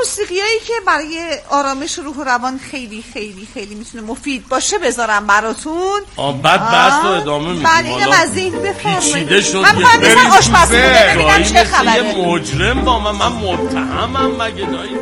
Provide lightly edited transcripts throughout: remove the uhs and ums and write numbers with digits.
موسیقیایی که برای آرامش روح و روان خیلی خیلی خیلی میتونه مفید باشه بذارم براتون. بعد بحث رو ادامه میدیم. بعد اینم از این بفرمایید. من میخوام آشپزخونه ببینم چه خبره. یه مجرم با من متهمم مگه دایی؟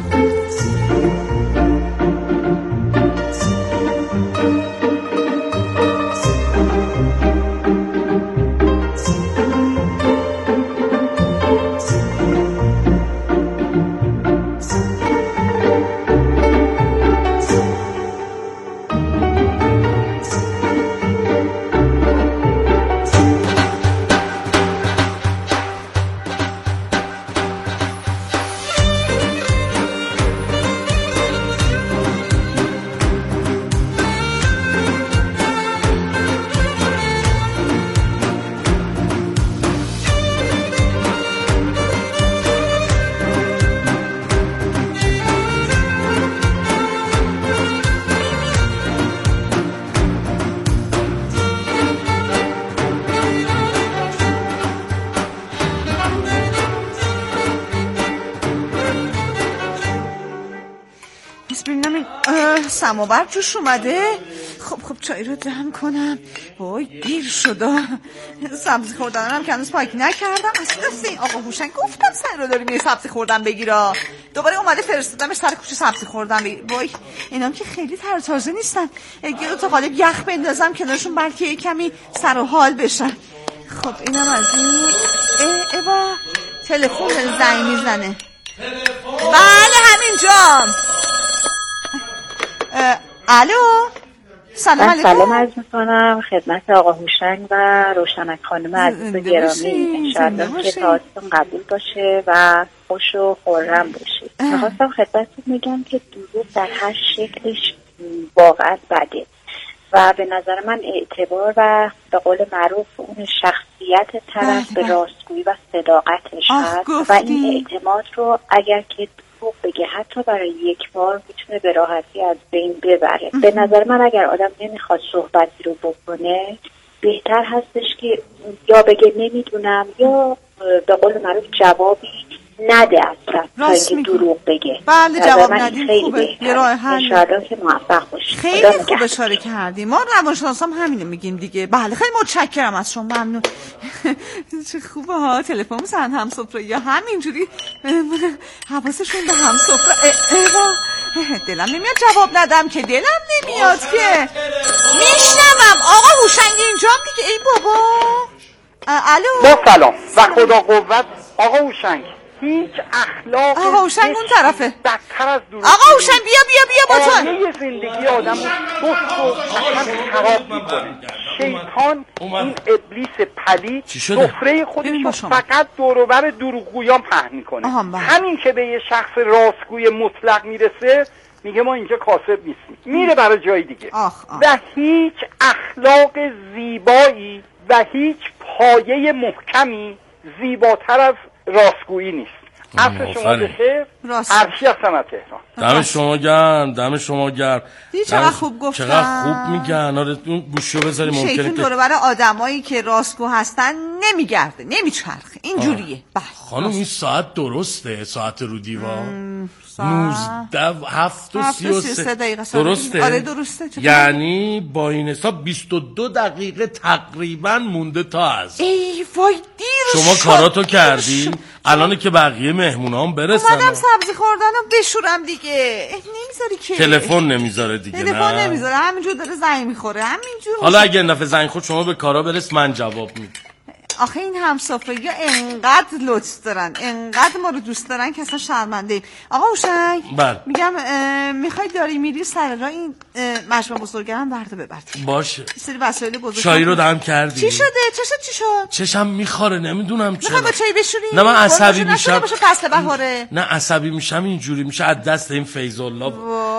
سماور جوش اومده. خب چای رو دم کنم. وای دیر شده. سبزی خوردنم که هنوز پاک نکردم. اصلا این آقا هوشنگ گفتم سر رو داری میری سبزی خوردن بگیرا. دوباره اومده فرستادمش سر کوچه سبزی خوردن وای اینام که خیلی تر تازه نیستن. یه دو تا قالب یخ بندازم کنارشون بلکه یه کمی سر و حال بشن. خب اینم از این. با تلفن زنگ میزنه. بله همینجام. الو سلام علیکم. سلام عرض می‌کنم خدمت آقا هوشنگ و روشنک خانم عزیز گرامی. انشاءالله که تعاطیتون قبول باشه و خوش و خرم باشید. می‌خواستم خدمتتون میگم که دروغ در هر شکلش واقعا بده و به نظر من اعتبار و به قول معروف اون شخصیت طرف به راستگویی و صداقتش هست و این اعتماد رو اگر که بگه حتی برای یک بار میتونه به راحتی از بین ببره. به نظر من اگر آدم نمیخواد صحبتی رو بکنه بهتر هستش که یا بگه نمیدونم یا به قول معروف جوابی نده اصلا تا اینکه دروغ بگه. بله جواب ندیم خوبه. یه راه حل. انشاءالله که موفق باشید. خیلی خوب اشاره کردیم. ما روانشناسام همینو میگیم دیگه. بله خیلی متشکرم از شما. ممنون. چه خوبه ها تلفن میزنن همسفره یا همینجوری حواسشون به همسفره. دلم نمیاد جواب ندم که دلم نمیاد که میشنوم. آقا هوشنگ اینجام دیگه. ای بابا. الو با سلام و خدا قوت. آقا هوشنگ هیچ اخلاق آقا هوشنگ اون طرفه بدتر از دروغ. آقا هوشنگ بیا با تو. یه زندگی آدم سست و خراب میکنه. شیطان این ابلیس پلید سفره خودش فقط دوروبر دروغگویان پهن میکنه. همین که به یه شخص راستگوی مطلق میرسه میگه ما اینجا کاسب نیستیم، میره برای جای دیگه. و هیچ اخلاق زیبایی و هیچ پایه محکمی زیباتر از راستگویی نیست. عصر شما بخیر. عرشی هستم از تهران. دم شما گرم. چقدر خوب گفتن. چقدر خوب میگن. آره اون گوشو بذاری ممکنه شیطون دوره برای آدمایی که راستگو هستن نمیگرده نمیچرخه اینجوریه. بله خانم این ساعت درسته؟ ساعت رو دیوار 19:33 درسته؟ آره درسته. یعنی با این حساب 22 دقیقه تقریبا مونده تا از. ای وای دیر شما کاراتو کردی؟ الان که بقیه مهمونام برسن اومدم سبزی خوردنم بشورم دیگه. نمیذاری که تلفن نمیذاره دیگه. تلفن نمیذاره همینجور داره زنگ میخوره همینجور. حالا اگه این دفعه زنگ خورد شما به کارا برس من جواب میدم. آخه این همسفره یا انقدر لطف دارن انقدر ما رو دوست دارن که اصلا شرمنده ایم. آقا هوشنگ میگم میخوای داری میری سر راه این مجمع بزرگرم برده ببر. باشه. سری وسایل بزرگ. چای رو دم کردی؟ چی شده؟ چی شد؟ چشم میخوره نمیدونم چرا. میخوای با چای بشوری؟ نه من عصبی میشم. باشه فصل بهاره. نه عصبی میشم اینجوری میشه از دست این فیض الله.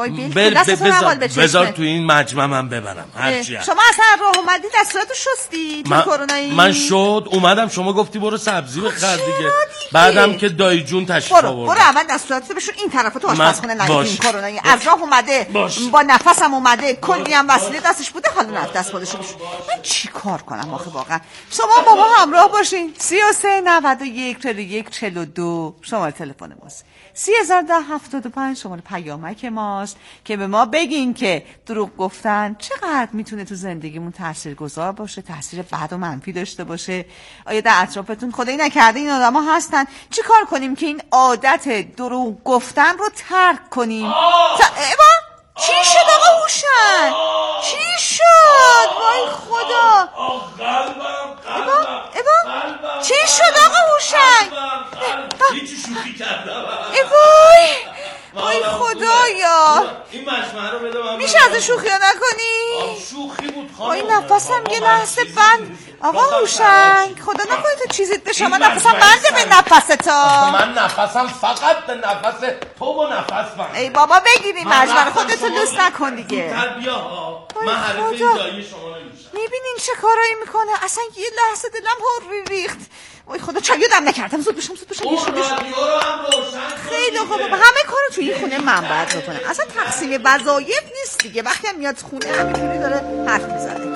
بذار تو این مجمع من ببرم هرچی. شما اصلا راه اومدی دستوراتو شستی تو کرونایی؟ من شد اومدم شما گفتی برو سبزی بخر دیگه. بعدم که دایی جون تشریف آورد. برو اول دستوراتو بشون این طرفو تو آشپزخونه نگین کرونایی. از راه اومده با نفسم اومده کلی هم وسیله دستش بوده حالا نفت دست خودش بشون. من چی کار کنم آخه واقعا؟ شما با ما همراه باشین. 33 91 41 42 شماره تلفن ماست. 301075 شماره پیامک ماست که به ما بگین که دروغ گفتن چقدر میتونه تو زندگیمون تاثیرگذار باشه، تاثیر بد و منفی داشته باشه. آیا در اطرافتون خدایی نکرده این آدما هستن؟ چی کار کنیم که این عادت دروغ گفتن رو ترک کنیم؟ چی شد آقا هوشنگ؟ چی شد؟ وای خدا، چی شد آقا هوشنگ؟ هیچی شوخی کردم. وای خدایا، این مجموعه رو بده من. میشه از شوخی ها نکنی؟ شوخی بود خانم. وای نفسم یه لحظه بند. آقا هوشنگ خدا نکنی تو چیزیت بشه، من نفسم بنده به نفستا. من نفسم فقط به نفس تو و نفس بند. ای بابا بگیری مجموعه خودتو دوست نکن دیگه. بیا ها، من حرف این دایی شما نمیشم. میبینین چه کارایی میکنه؟ اصلا یه لحظه دلم هر ریخت. وای خدا چایی دم نکردم. زود بشم خیلی خوبه. همه کارو توی این خونه من باید بکنم. اصلا تقسیم وظایف نیست دیگه. وقتی هم میاد خونه همینجوری داره حرف میزنه.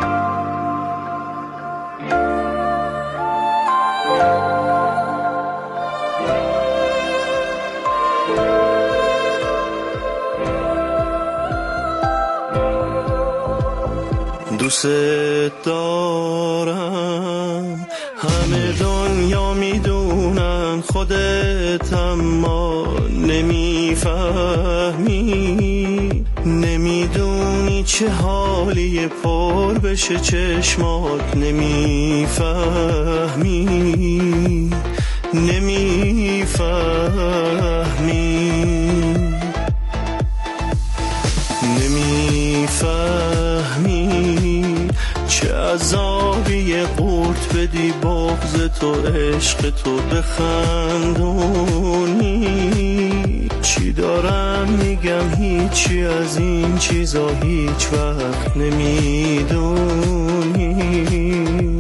دوست دارم، همه دنیا میدونن، خودت اما نمیفهمی، نمیدونی چه حالی پر بشه چشمات، نمیفهمی، نمیفهمی چه عذابی قورت بدی بغض تو عشق تو بخندونی. چی دارم میگم هیچی از این چیزا هیچ وقت نمیدونی،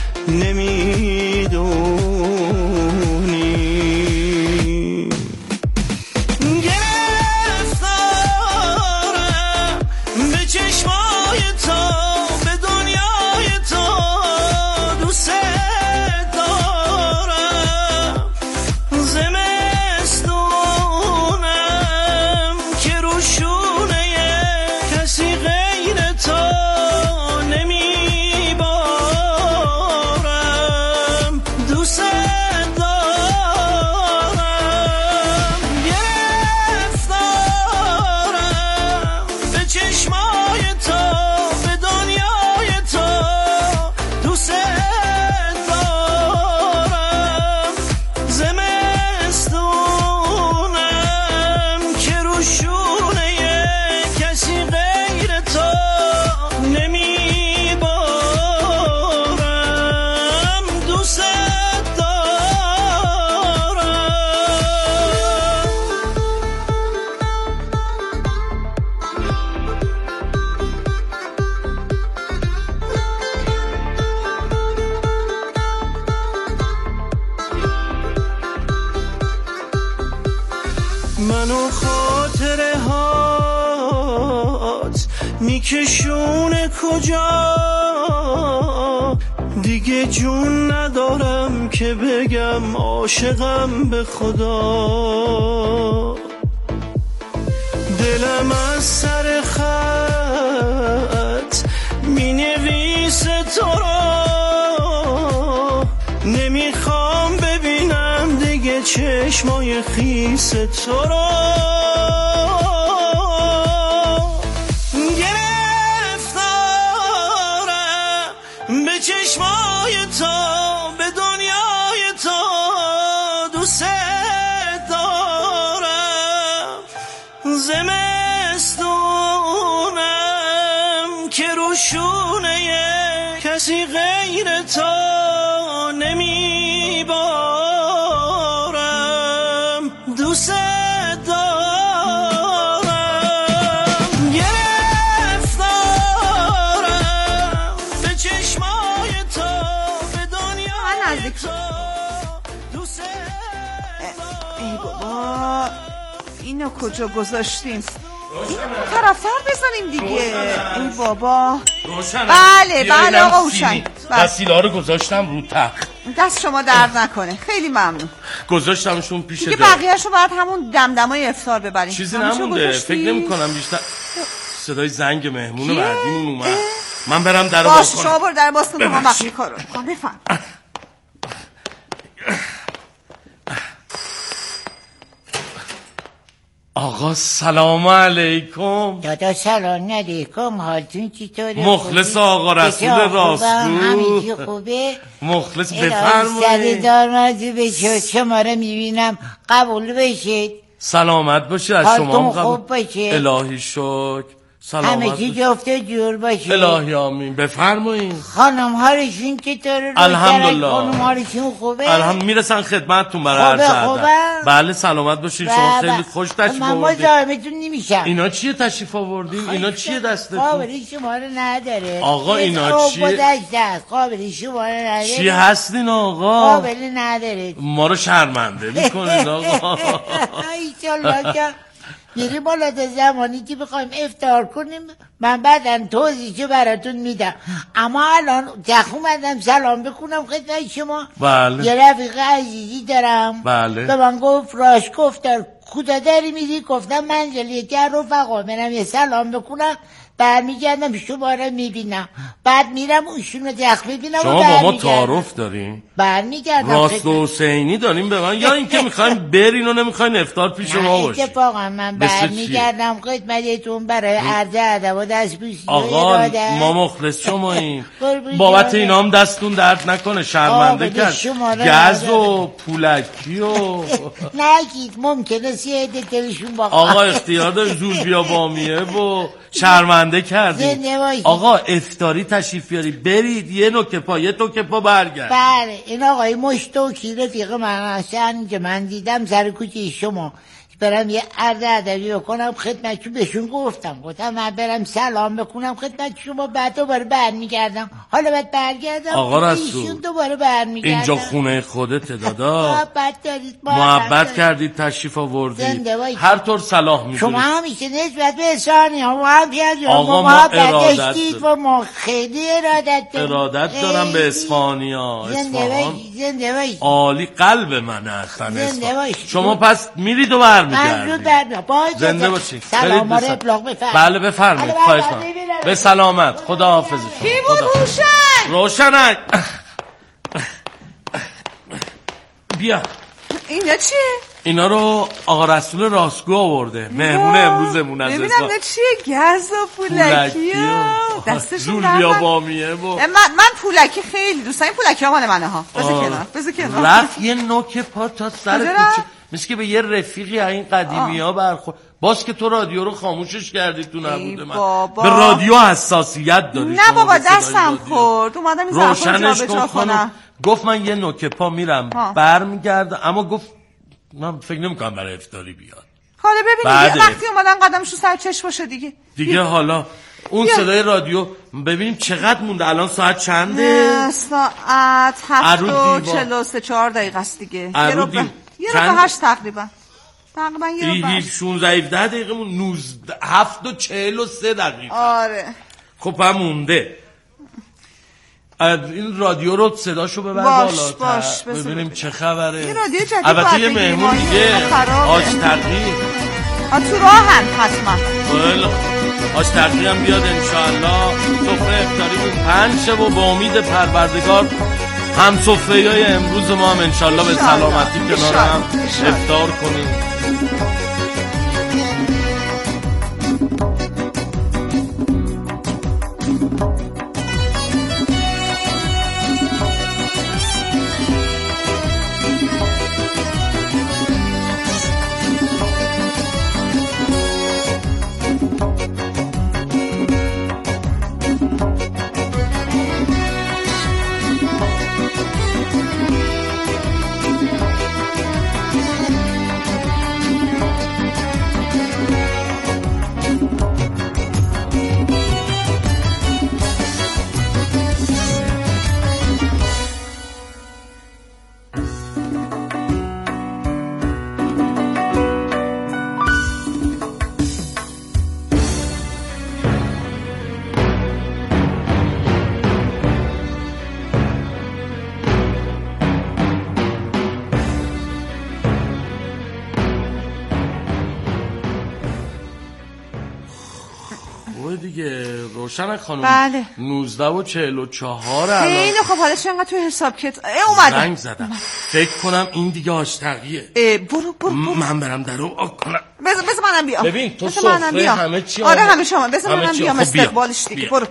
منو خاطره هات میکشونه کجا، دیگه جون ندارم که بگم عاشقم به خدا. دلم از سر خط مینویسه تو رو، نمیخوام ببینم دیگه چشمای خیس تو رو. گرفتارم به چشمای تو، به دنیای تو، دوست دارم. زمستونم که روشونه کسی غیر تو نمیبارم، دوست دارم. گرفتارم به چشمای تو، به دنیای تو، دوست دارم. ای بابا اینو کجا گذاشتیم؟ این طرفتر بزنیم دیگه. ای بابا روشنم. بله آقا هوشنگ. وسیله رو گذاشتم رو تخت. دست شما درد نکنه، خیلی ممنون. گذاشتمشون پیش دیگه بقیه‌شو باید همون دمدمای افطار ببریم. چیزی نمونده، فکر نمی‌کنم بیشتر. صدای زنگ مهمون بعدیمون اومد. من برم در باز کنم. باشه شما برو در باز کن، ما بقیه کارو می‌کنم. بفهم. آقا سلام علیکم. دادا سلام علیکم، حالتون چطوره؟ مخلص آقا رسول راستگو. همیشه خوبه؟ مخلص بفرمایید. سردار مزی بشه، شما رو میبینم قبول بشید. سلامت باشید، از شما هم خوب باشه. الهی شکر. همه چی جفته جور باشه. الهی آمین. بفرمایید. خانم هارشون چطوره؟ الحمدلله. خانم هارشون خوبه؟ الحمدلله میرسن خدمتتون برای عرض ادب. بله سلامت باشید، شما خیلی خوش تشریف آوردین. من مزاحمتون نمیشم. اینا چیه تشریف آوردین؟ اینا چیه دستتون؟ قابل شما رو نداره. آقا اینا چیه؟ قابل شما رو نداره. چی هستین آقا؟ قابل نداره. ما رو شرمنده میکنین آقا. ایشالله که میریم بالا تا زمانی که بخوایم افطار کنیم من بعدن توضیحشو براتون میدم، اما الان اومدم سلام بکنم خدمت شما. بله. یه رفیق عزیزی دارم. بله. به من گفت راش گفتم کجا داری میری؟ گفتم منزل یکی از رفقا برم یه سلام بکنم، برمیگردم شما رو میبینم، بعد میرم اوشون رو دخل میبینم. شما با ما تعارف دارین؟ برمیگردم. راست و حسینی داریم به من یا اینکه میخوایم برین و نمیخواین افطار پیش ما باشید؟ اتفاقا من برمیگردم خدمتتون برای عرض ادب و دستبوسی. آقا ما مخلص شماییم، بابت اینا هم دستون درد نکنه، شرمنده کرد. گز و پولکی و نگید ممکنه سیده دلشون با آقا اختیار داره، زور بیا بامیه و شرمنده کردیم. آقا افطاری تشریف بیاری، برید یه نوک پا برگرد. بله این آقای مشتوکی رفیق من هستن که من دیدم سر کوچه شما برم یه عرض ادبی بکنم خدمتشون. بهشون گفتم من برم سلام بکنم خدمت شما، بعد دوباره برمیگردم. حالا بعد برگردم آقا رسول دوباره برمیگردم. اینجا خونه خودته دادا. محبت دارید، محبت کردید، تشریف آوردید، هر طور صلاح میدونید. شما همیشه نسبت به اسانی ها آقا ما ارادت و ما خیلی ارادت دارم به اسفانی ها. زنده باشید. عالی، قلب من هستن اسفانی. شما پس میرید و برمیگردید. زنده باشید. سلام رو ابلاغ بفرمایید. بله بفرمایید، خواهش می‌کنم. به سلامت، خدا حافظ شما. کی بود؟ روشنک بیا. اینا چیه؟ اینا رو آقا رسول راستگو آورده، مهمون امروزمون از ببینم نه چیه؟ گز و پولکی و دستشون زول بیا بامیه من پولکی خیلی دوست دارم. پولکی ها مال منه ها. بذار کنار. رفت یه نوک پا تا سر کوچه، مثل که به یه رفیقی این قدیمی ها برخورد. باز که تو رادیو رو خاموشش کردی، تو نبوده من به رادیو حساسیت داری. نه بابا دستم خورد، اومدم این ظرفا رو جابجا کنم. گفت من یه نوک پا میرم برمیگردم، اما گفت من فکر نمی‌کنم برای افطاری بیاد. حالا ببینید وقتی اومدن قدمشو سر چش باشه دیگه حالا اون صدای رادیو ببینیم چقدر مونده. الان ساعت چنده؟ ساعت 7:43 است دیگه. یه رو به 8 تقریبا یه رو 16 دقیقه مون 7:43. آره خب هم مونده. این رادیو رو صداشو ببر بالاتر ببینیم چه خبره. این رادیو جدید البته یه مهمون دیگه آج ترقی تو راهن حتما. آج ترقی هم بیاد انشاءالله. سفره افطاریمون 5 و با امید پروردگار هم سفره های امروز ما هم انشاءالله به سلامتی کنار هم افطار کنیم. آره دیگه روشن خانم. بله 19 و 44 الان. خیلی خب حالا چه انقدر توی حساب کت اومدم زنگ زدم فکر کنم این دیگه آشتقیه. برو من برم درو آب کنم. بذار منم بیام. ببین تو سفره همه چی آره همه شما. بذار منم بیام خب استقبالش دیگه. برو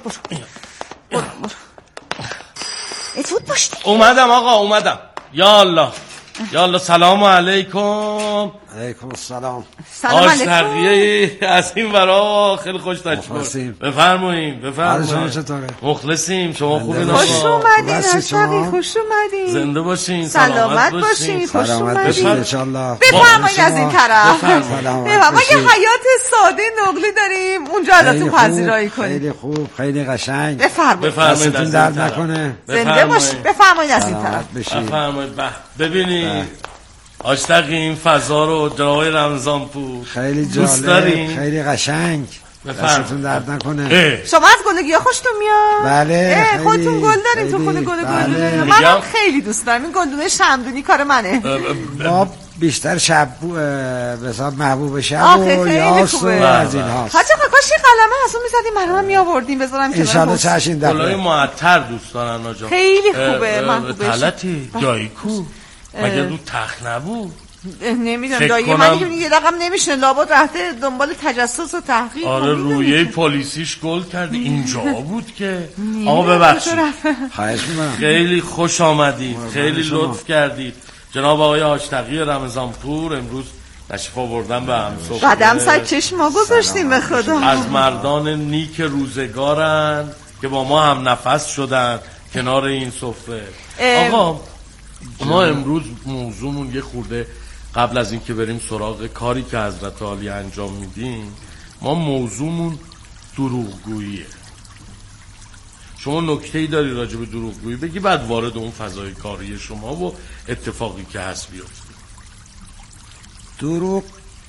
اتود باشتی. اومدم آقا اومدم. یا الله سلام علیکم. علیکم السلام. سلام علیکم. آشتقیه از این ورا خیلی خوش تشکر. بفرمایید. شما چطوره؟ مخلصیم. شما خوبین آقا؟ خوش اومدین آشتقی. خوش اومدین. زنده باشین. سلامت باشین. خوش اومدین. ان شاء الله. بفرمایید از این طرف. ما یه حیات ساده نقلی داریم اونجا ازتون پذیرایی کنیم. خیلی خوب خیلی قشنگ. بفرمایید درد نکنه. زنده باشید. بفرمایید از این طرف. بفرمایید. ببینید آشتقی این فضا رو جناب رمضانپور خیلی جالب خیلی قشنگ. دستتون درد نکنه. شما از گلگیا خوشتون میاد؟ بله خودتون گل دارین تو خونه گلدون. منم خیلی دوست دارم. این گلدون شمدونی کار منه. ما بیشتر شب به حساب محبوب شب و یاس و از این هاست. حاجا کاش یه قلمه اصلا میزدیم برام میآوردیم بذارم کنار. ان شاء الله چشین دفعه. گلای معطر دوست دارن آجا. خیلی خوبه. محبوبش. حالتی جایی کو مگه رو تخت نبود؟ نمیدونم دایی من یه رقم نمیشه لابد رفته دنبال تجسس و تحقیق. آره رویه پلیسیش گل کرده اینجا بود که آقا ببخشید خواهش می‌کنم. خیلی خوش آمدید. خیلی لطف کردید جناب آقای آشتقی رمضانپور. امروز تشریف آوردن به همسفره. قدم سر چشم ما گذاشتیم به خدا. از مردان نیک روزگارن که با ما هم نفس شدن کنار این سفره. آقا ما امروز موضوعمون یه خورده قبل از اینکه بریم سراغ کاری که حضرت عالی انجام میدیم ما موضوعمون دروغگوییه. شما نکته‌ای داری راجع به دروغگویی بگی بعد وارد اون فضای کاری شما و اتفاقی که هست بیفتی. دروغ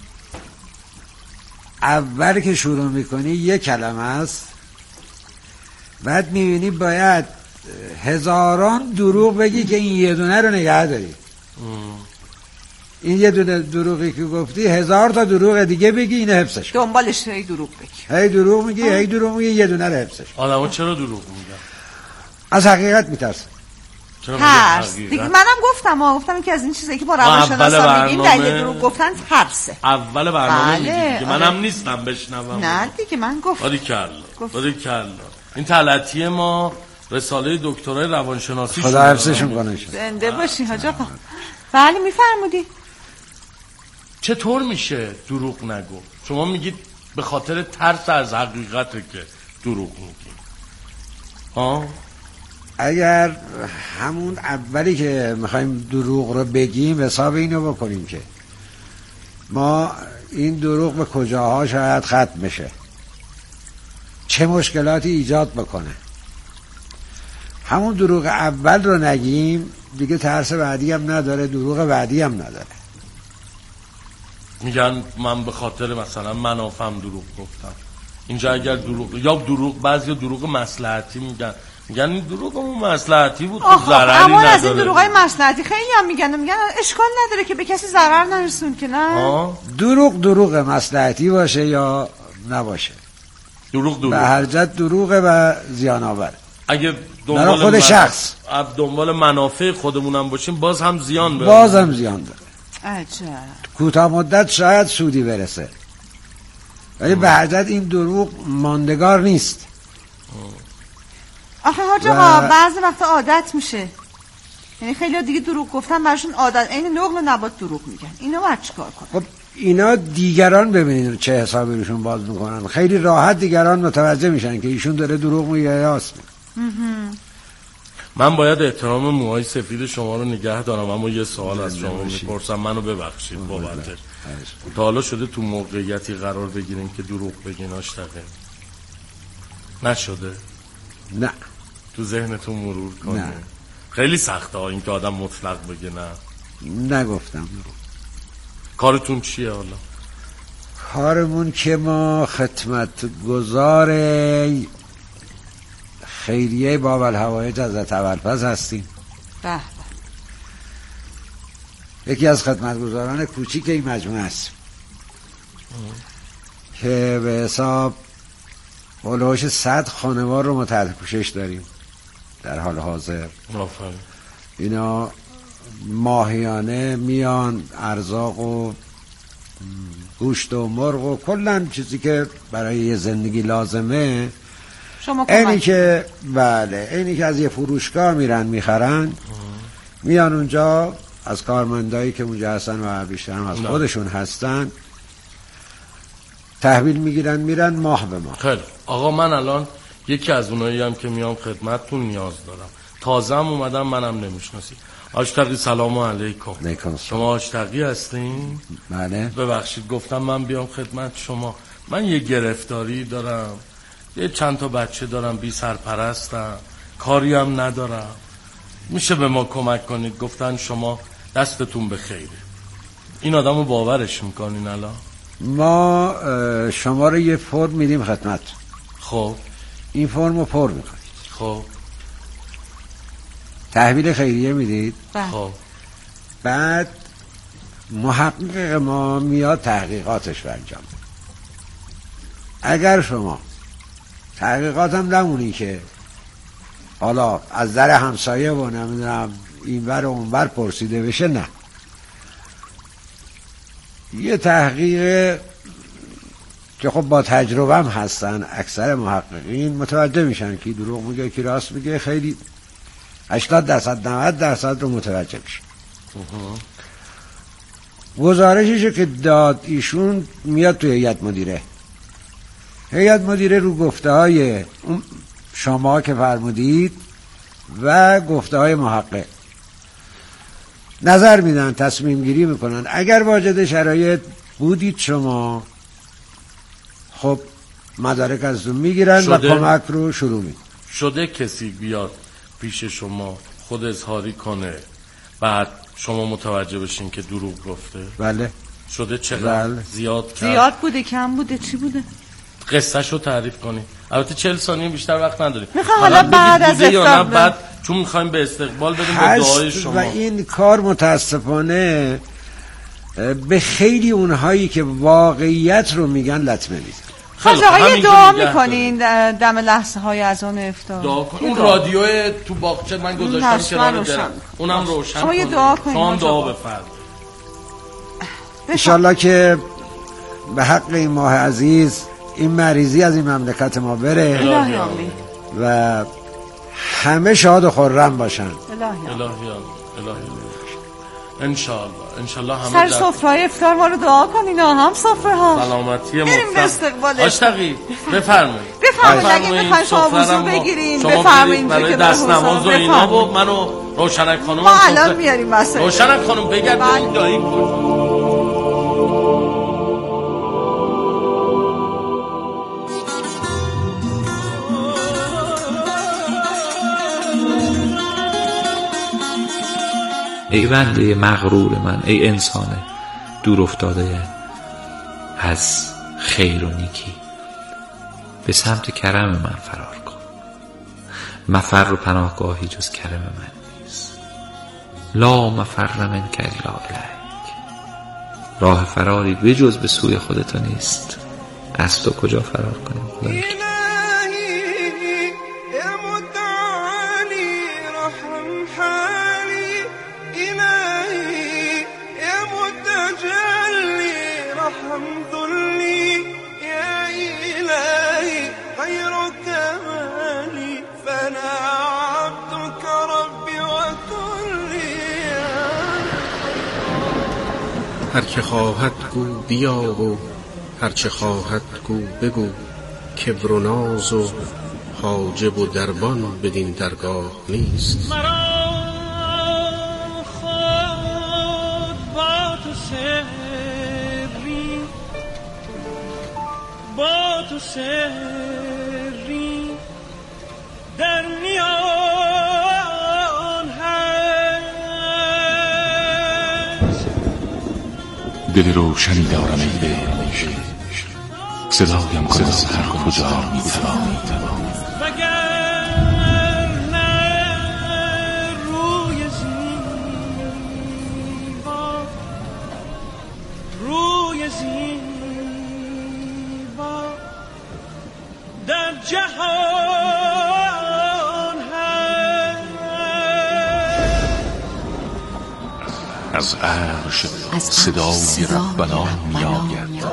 اول که شروع میکنی یک کلمه است بعد میبینی باید هزاران دروغ بگی که این یه دونه رو نگه داری. این یه دونه دروغی که گفتی 1000 تا دروغ دیگه بگی اینو حفظش کن. دنبالش هی دروغ بگی. هی دروغ میگی یه دونه رو حفظش کن. آدم‌ها چرا دروغ میگن؟ از حقیقت میترسن. ترس دیگه. منم گفتم که از این چیزایی که با روانشناسا میگیم دلیل دروغ گفتن ترسه. اول برنامه میگی دیگه. منم نیستم بشنوم. نه دیگه من گفتم. باریکلا. این تلطیه ما رساله دکترای روانشناسی. خدا حفظشون کنه. زنده باشی حاج آقا. بله میفرمودی. چطور میشه دروغ نگو؟ شما میگید به خاطر ترس از حقیقته که دروغ میگی. اگر همون اولی که میخوایم دروغ رو بگیم حساب اینو بکنیم که ما این دروغ به کجاها شاید ختم بشه، چه مشکلاتی ایجاد بکنه، همون دروغ اول رو نگیم دیگه ترس بعدی هم نداره، دروغ بعدی هم نداره. میگن من به خاطر مثلا منافعم دروغ گفتم. اینجا اگر دروغ بعضی دروغ مصلحتی میگن این دروغ اون مصلحتی بود ضرری نداره. اما از این دروغای مصلحتی خیلی هم میگن اشکال نداره که به کسی ضرر نرسون که نه. دروغ مصلحتی باشه یا نباشه دروغ به هر جهت دروغه و زیان آور. اگه دنبال خود شخص دنبال منافع خودمونم باشیم باز هم زیان داره. عجب. کوتاه مدت شاید سودی برسه ولی به هر جهت این دروغ ماندگار نیست. آخه حاج آقا بعضی وقتا عادت میشه، یعنی خیلی دیگه دروغ گفتن براشون عادت، این نقل و نبات دروغ میگن. اینو باید چیکار کنن؟ خب اینا دیگران ببینید چه حسابی روشون باز میکنن. خیلی راحت دیگران متوجه میشن که ایشون داره دروغ میگه یا راست میگه. من باید احترام موهای سفید شما رو نگه دارم، اما یه سوال از شما میپرسم، منو ببخشید بابتش. تا حالا شده تو موقعیتی قرار بگیریم که دروغ بگین آشتقه؟ نشده؟ نه. تو ذهنتون مرور کنه؟ نه. خیلی سخته این که آدم مطلق بگه نه. نگفتم. کارتون چیه حالا؟ کارمون که ما خدمتگزار خیریه باب الحوایج حضرت ابوالفضل هستیم. یکی از خدمتگزاران کوچیک این مجموعه است که به حساب هلوش 100 خانوار رو ما تحت پوشش داریم در حال حاضر. اینا ماهیانه میان ارزاق و گوشت و مرغ و کلن چیزی که برای یه زندگی لازمه. اینی که بله اینی که از یه فروشگاه میرن میخرن، میان اونجا از کارمندایی که اونجا هستن و بیشتر هم از خودشون هستن تحویل میگیرن میرن ماه به ماه. خیلی آقا، من الان یکی از اونایی هم که میام خدمتتون نیاز دارم. تازه هم اومدم، منم نمیشناسی. حاج تقی سلام علیکم. شما حاج تقی هستین؟ بله. ببخشید گفتم من بیام خدمت شما. من یه گرفتاری دارم، یه چند تا بچه دارم، بی سرپرستم، کاری هم ندارم. میشه به ما کمک کنید؟ گفتن شما دستتون به خیره. این آدمو باورش میکنین الان؟ ما شما رو یه فرم میدیم خدمت. خب این فرم رو پر میکنید. خب تحویل خیریه میدید. خب بعد محقق ما میاد تحقیقاتش رو انجام میده. اگر شما تحقیقات هم نمونی که حالا از در همسایه و نمیدونم اینور و اونور پرسیده بشه، نه، یه تحقیق که خب با تجربه هم هستن اکثر محققین متوجه میشن که دروغ میگه کی راست میگه، خیلی 80% 90% رو متوجه میشن. گزارشش که داد ایشون میاد توی هیئت مدیره. هیئت مدیره رو گفته های شما که فرمودید و گفته های محقق نظر میدن، تصمیم گیری میکنن. اگر واجد شرایط بودید شما، خب مدارک ازتون میگیرن و کمک رو شروع میکنن. شده کسی بیاد پیش شما خود اظهاری کنه بعد شما متوجه بشین که دروغ گفته؟ بله. شده چقدر؟ بله. زیاد بوده، کم بوده، چی بوده؟ قصه شو تعریف کنی. البته 40 ثانیه بیشتر وقت نداریم. میخوام حالا بعد از افطار بعد چون میخوایم به استقبال بدیم با دعای شما. و این کار متاسفانه به خیلی اونهایی که واقعیت رو میگن لطمه میزن. خیلی دعا میکنین دم لحظه های اذان افطار؟ دعا کن. اون رادیو تو باغچه من گذاشتم کنار درم، اونم روشن. شما یه دعا کنین. شما هم دعا بفرمایید ان شاءالله که به حق این ماه عزیز این مریضی از این مملکت ما بره. الهی آمین. و همه شاد و خرم باشن. الهی انشالله همه سر سفره افطار ما رو دعا کنین. هم سفره ها سلامتی بریم به استقبال. حاج تقی بفرمایید. اگه میخواین شما وضو بگیرین بفرمایید برای دست نماز و اینا و منو روشنک خانم ما الان میاریم مسئله. روشنک خانم بگرد این دایی کن. ای بنده مغرور من، ای انسان دور افتاده از خیر و نیکی، به سمت کرم من فرار کن. مفر و پناهگاهی جز کرم من نیست. لا مفر منک الا الیک. راه فراری بجز به سوی خودت نیست. از تو کجا فرار کنیم؟ هر که خواهد گو بیا و هر چه خواهد گو بگو، کبر و ناز و حاجب و دربان بدین درگاه نیست. مرا خود با تو سری، با تو سری در میان هست. دل روشنی دارم ای دل، صدایم کن از هر کجا میتوانی. وگر نه روی زیبا، روی زیبا در جهان هست. از عرش صدای ربنا می آید.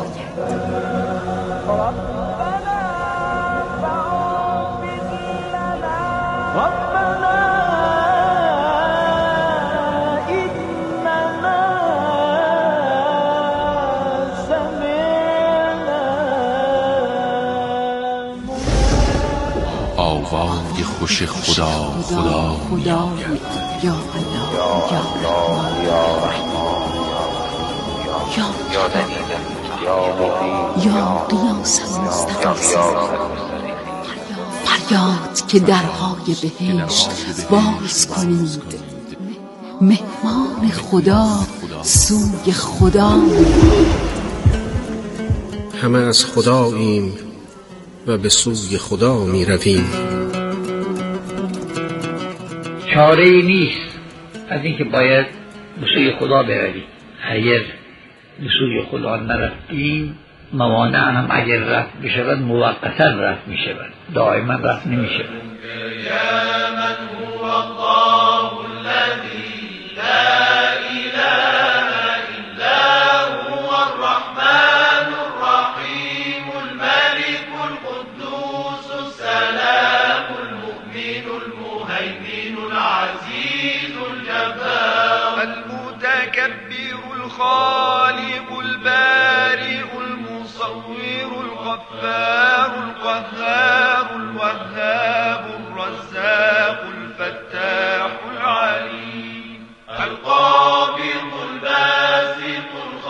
آوای خوش خدا خدا می آید. یا الله یا رحمان یا دلیل یا قیاس مستقیم، فریاد که درهای بهشت باز کنید، مهمان خدا سوی خدا. همه از خداییم و به سوی خدا می رویم. چاره‌ای نیست از اینکه باید به سوی خدا برویم. اگر به سوی خدا نرفتیم، موانع هم اگر رفت بشود موقتا رفت می شود، دائما رفت نمی شود. یا من هو الله الذی لا اله الا هو الرحمن الرحیم الملك القدوس السلام المؤمن المهيمن العزيز الجبار المتكبر الخالق البارئ المصور الغفار القهار الوهاب الرزاق الفتاح العليم القابض الباسط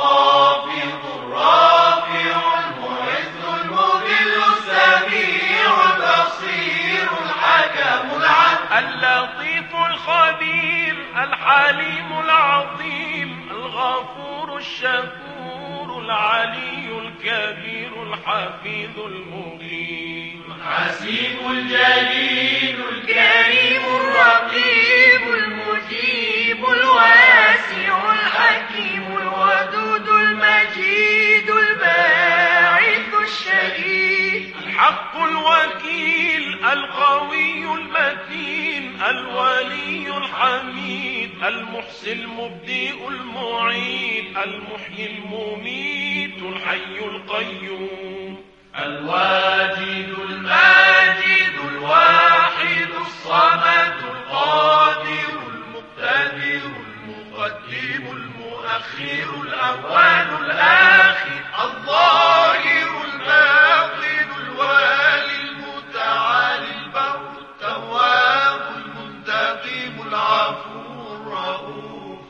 الخافض الرافع المعز المذل السميع البصير الحكم العدل اللطيف الخبير الحليم العظيم الغفور الشكور العلي الكبير الحفيظ المقيم الحسيب الجليل الكريم الرقيب المجيب الواسع الحكيم الودود المجيد الباعث الشهيد الحق الوكيل القوي المتين الولي الحميد المحصي المبدئ المعيد المحيي المميت الحي القيوم الواجد الماجد الواحد الصمد القادر المقتدر المقدم المؤخر الأول الآخر الظاهر الباطن الوالي المتعالي البر التواب المنتقم العفو الرؤوف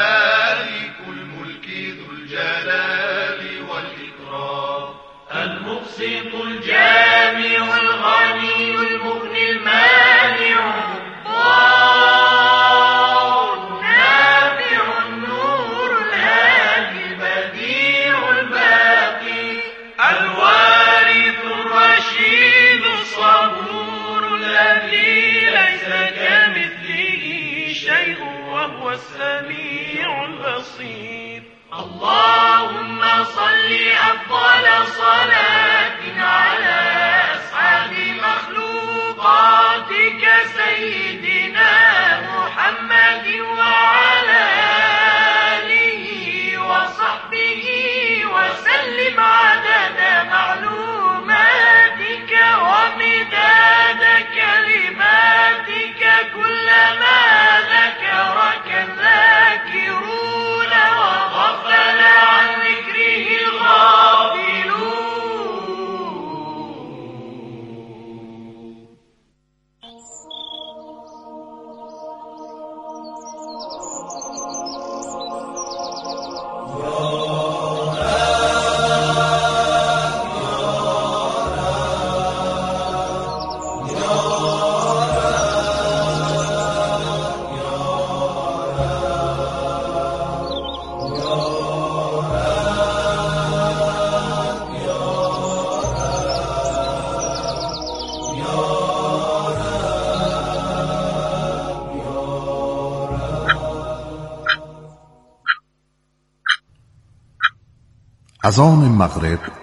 مالك الملك ذو الجلال والإكرام المقسط الجامع الغني المغني المانع الضار النافع النور الهادي البديع الباقي الوارث الرشيد الصبور الذي ليس كمثله شيء وهو السميع البصير. اللهم صل أفضل صلاة على أسعد مخلوقاتك سيدنا محمد وعلى آله وصحبه وسلم عدد معلوماتك ومداد كلماتك كلما ذكرك الذاكرون وغفل عن ذكره الغافلون. اذان مغرب